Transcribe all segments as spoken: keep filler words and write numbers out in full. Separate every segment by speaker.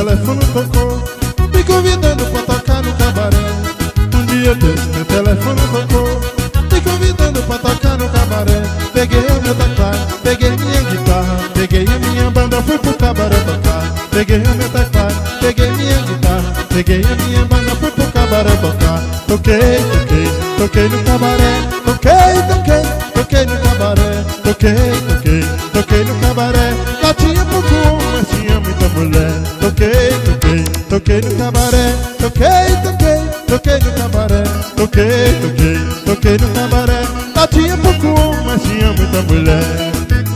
Speaker 1: telefone tocou, me convidando pra tocar no cabaré. Um dia desse meu telefone tocou, me convidando pra tocar no cabaré. Peguei o meu teclado, peguei minha guitarra, peguei a minha banda, fui pro cabaré tocar. Peguei o meu teclado, peguei minha guitarra, peguei a minha banda, fui pro cabaré tocar. Toquei, toquei, toquei no cabaré. Toquei, toquei, toquei no cabaré. Toquei, toquei, toquei no cabaré. Lá tinha pouco homem, mas tinha muita mulher. Toquei, toquei, toquei no cabaré. Toquei, toquei, toquei no cabaré. Toquei, toquei, toquei no cabaré. Lá tinha pouco homem, mas tinha muita mulher.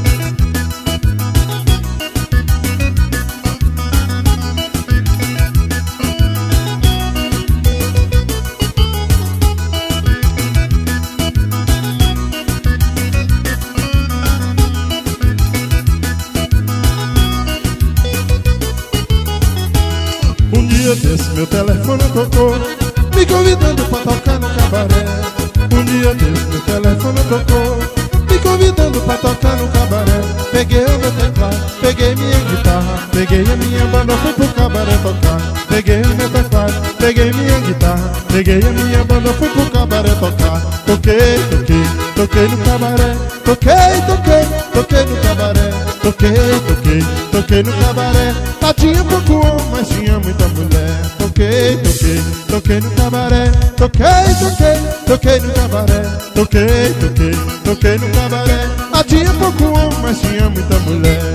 Speaker 1: Um dia desse meu telefone tocou, me convidando pra tocar no cabaré. Um dia desse meu telefone tocou, me convidando pra tocar no cabaré. Peguei o meu teclado, peguei minha guitarra, peguei a minha banda, fui pro cabaré tocar. Peguei o meu teclado, peguei minha guitarra, peguei a minha banda, fui pro cabaré tocar. Toquei, toquei, toquei no cabaré. Toquei, toquei, toquei no cabaré. Toquei, toquei, toquei no cabaré. Lá tinha pouco homem, mas tinha muita mulher. Toquei, toquei, toquei no cabaré. Toquei, toquei, toquei no cabaré. Toquei, toquei, toquei no cabaré. Lá tinha pouco homem, mas tinha muita mulher.